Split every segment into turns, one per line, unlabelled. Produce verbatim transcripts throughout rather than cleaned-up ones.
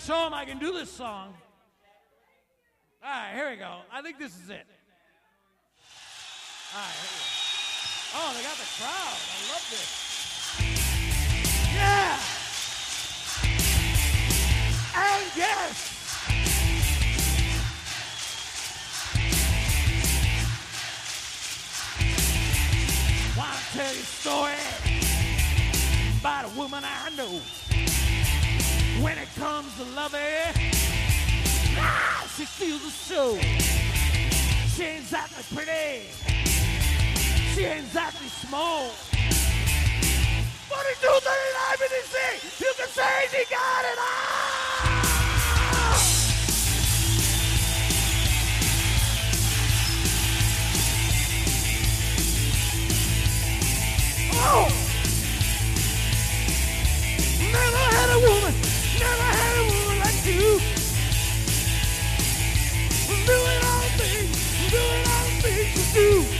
show them I can do this song. All right, here we go. I think this is it. All right, here we go. Oh, they got the crowd. I love this. Yeah! And yes! Want to tell you a story about a woman I know. When it comes to loving, ah, she steals the show. She ain't exactly pretty. She ain't exactly small. forty-two, thirty-nine, fifty-six. You can say she got it all. Oh! Never had a woman, never had a woman like you. Doing all the things, doing all the things you do.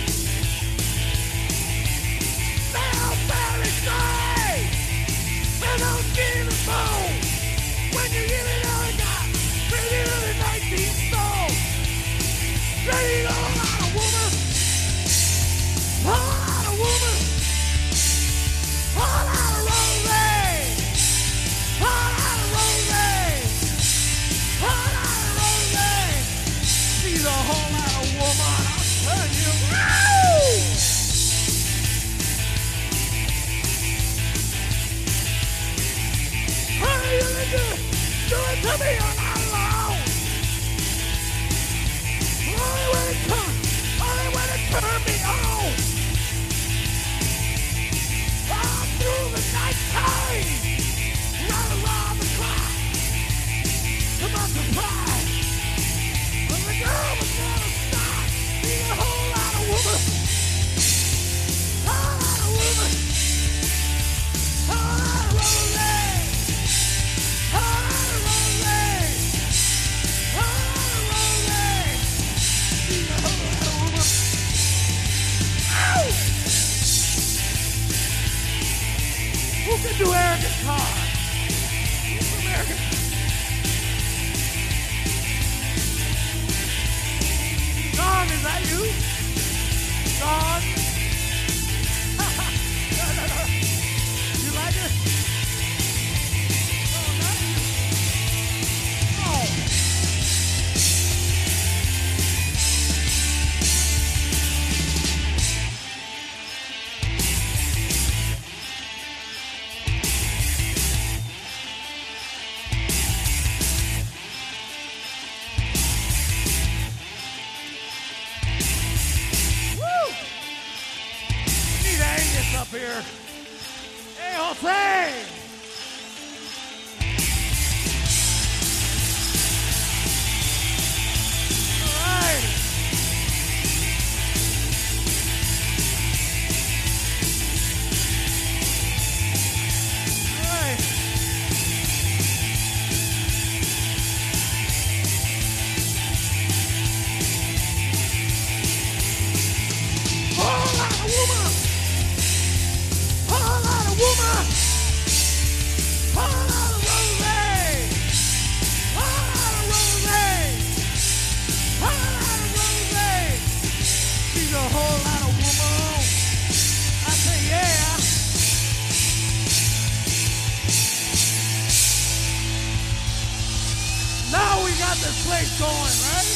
Now very sorry, and I'm getting a bone. When you get it all I got, ready to the nineteen stone. Ready to a lot of woman, a lot of woman, a lot of rose, a lot of rose, a lot of rose. She's a whole lot of woman, I'm telling you. Woo! Honey, you can do it. Do it to me all night long. Only when it comes, only when it turns me on. All through the night time, right around the clock. Come on, surprise. But the girl was never stop. She's a whole lot of woman. A whole lot of woman. A whole lot of roses. A whole lot of roses. A whole lot of roses. She's a whole lot of woman. Ow! Who can do air guitar? Who's from air guitar? Dawn, is that you? Dawn? No, no, no. You like it? Oh, not you. Oh. Woo! Need Angus up here. Hey, Jose! All right. All right. Whole lot of woman. Whole lot of woman. Whole lot of roses. Whole lot of roses. Whole lot of roses. She's a whole lot of woman. I say yeah. Now we got this place going, right?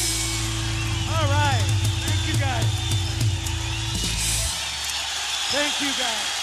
All right. Thank you guys. Thank you guys.